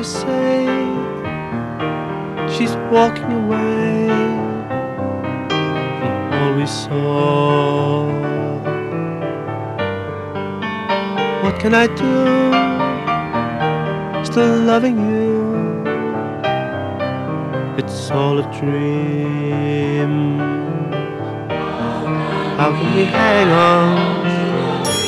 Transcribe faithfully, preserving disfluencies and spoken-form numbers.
to say. She's walking away from all we saw. What can I do? Still loving you. It's all a dream. How can we hang on